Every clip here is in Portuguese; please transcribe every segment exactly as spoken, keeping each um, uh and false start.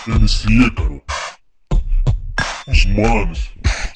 M C Ícaro, os manos.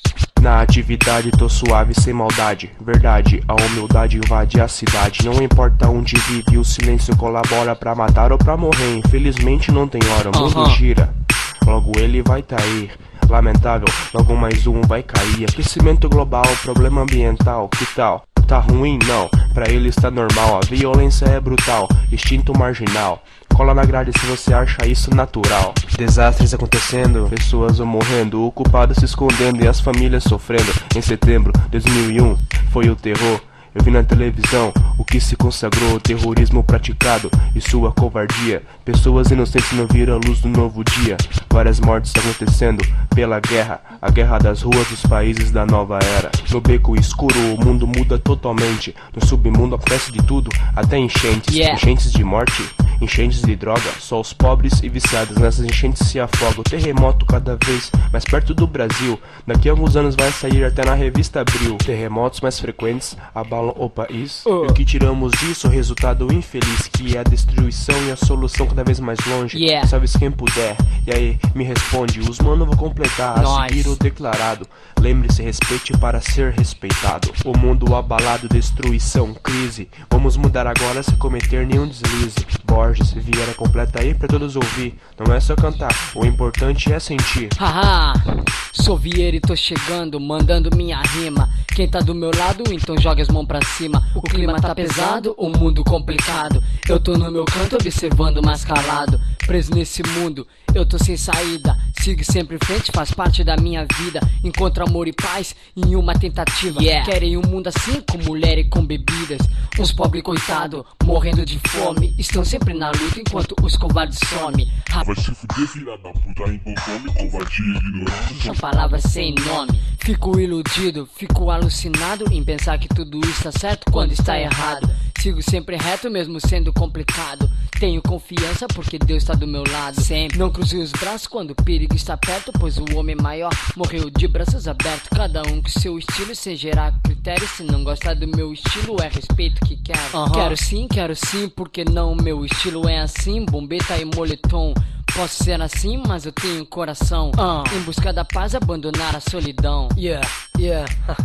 Na atividade tô suave sem maldade. Verdade, a humildade invade a cidade. Não importa onde vive, o silêncio colabora pra matar ou pra morrer. Infelizmente não tem hora, o mundo Uhum. gira, logo ele vai cair. Lamentável, logo mais um vai cair. Aquecimento global, problema ambiental, que tal? Tá ruim? Não, pra ele está normal. A violência é brutal, instinto marginal. Cola na grade se você acha isso natural. Desastres acontecendo, pessoas vão morrendo, o culpado se escondendo e as famílias sofrendo. Em setembro de dois mil e um foi o terror. Eu vi na televisão o que se consagrou, o terrorismo praticado e sua covardia. Pessoas inocentes não viram a luz do novo dia. Várias mortes acontecendo pela guerra, a guerra das ruas dos países da nova era. No beco escuro o mundo muda totalmente. No submundo acontece de tudo, até enchentes. Yeah. Enchentes de morte, enchentes de droga. Só os pobres e viciados nessas enchentes se afogam. Terremoto cada vez mais perto do Brasil. Daqui a alguns anos vai sair até na revista Abril. Terremotos mais frequentes abalam o país. uh. E o que tiramos disso? O resultado infeliz, que é a destruição e a solução cada vez mais longe. Yeah. Salve quem puder. E aí, me responde, os mano vou completar a Nós. seguir o declarado. Lembre-se, respeite para ser respeitado. O mundo abalado, destruição, crise. Vamos mudar agora sem cometer nenhum deslize. Borges, Vieira completa aí pra todos ouvir. Não é só cantar, o importante é sentir. Haha, sou Vieira e tô chegando, mandando minha rima. Quem tá do meu lado, então joga as mãos pra cima. O clima tá pesado, o mundo complicado. Eu tô no meu canto observando mais calado. Preso nesse mundo, eu tô sem saída. Sigo sempre em frente, faz parte da minha vida. Encontro amor e paz em uma tentativa. Yeah. Querem um mundo assim, com mulher e com bebidas. Uns pobres coitados, morrendo de fome. Estão sempre na luta enquanto os covardes somem. Vai se fuder, filha da puta, inconsome, covardia e ignorância. São palavras sem nome. Fico iludido, fico alucinado em pensar que tudo está certo quando está errado. Sigo sempre reto mesmo sendo complicado. Tenho confiança porque Deus está do meu lado sempre. Não cruze os braços quando o perigo está perto, pois o homem maior morreu de braços abertos. Cada um com seu estilo, sem gerar critério. Se não gostar do meu estilo, é respeito que quero. Uhum. Quero sim, quero sim, porque não, meu estilo é assim. Bombeta e moletom. Posso ser assim, mas eu tenho coração. uh. Em busca da paz, abandonar a solidão. Yeah, yeah.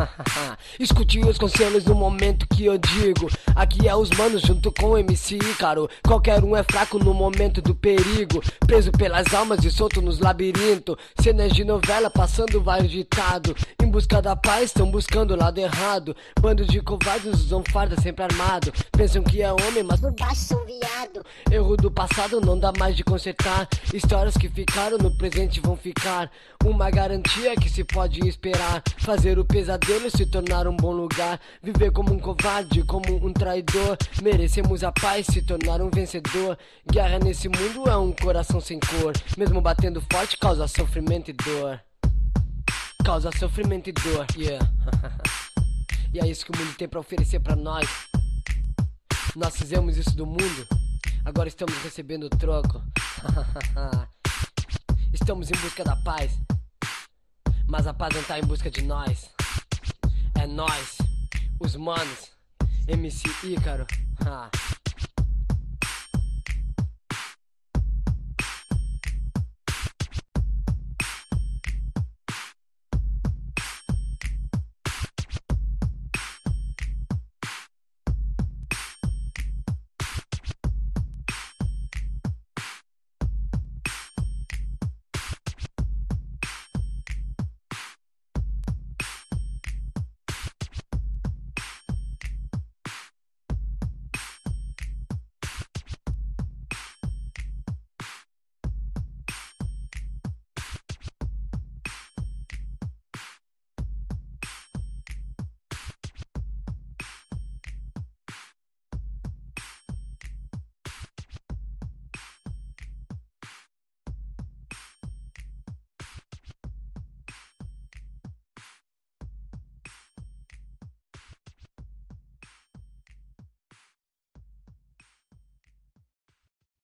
Escute os conselhos no momento que eu digo. Aqui é os manos junto com o M C Ícaro. Qualquer um é fraco no momento do perigo. Preso pelas almas e solto nos labirintos. Cenas de novela passando vários ditados. Em busca da paz, estão buscando o lado errado. Bando de covardes usam farda sempre armado. Pensam que é homem, mas por baixo são viado. Erro do passado não dá mais de consertar. Histórias que ficaram no presente vão ficar. Uma garantia que se pode esperar. Fazer o pesadelo se tornar um bom lugar. Viver como um covarde, como um traidor. Merecemos a paz, se tornar um vencedor. Guerra nesse mundo é um coração sem cor. Mesmo batendo forte causa sofrimento e dor. Causa sofrimento e dor, yeah. E é isso que o mundo tem pra oferecer pra nós. Nós fizemos isso do mundo, agora estamos recebendo o troco. Estamos em busca da paz, mas a paz não tá em busca de nós. É nós, os manos, M C Ícaro.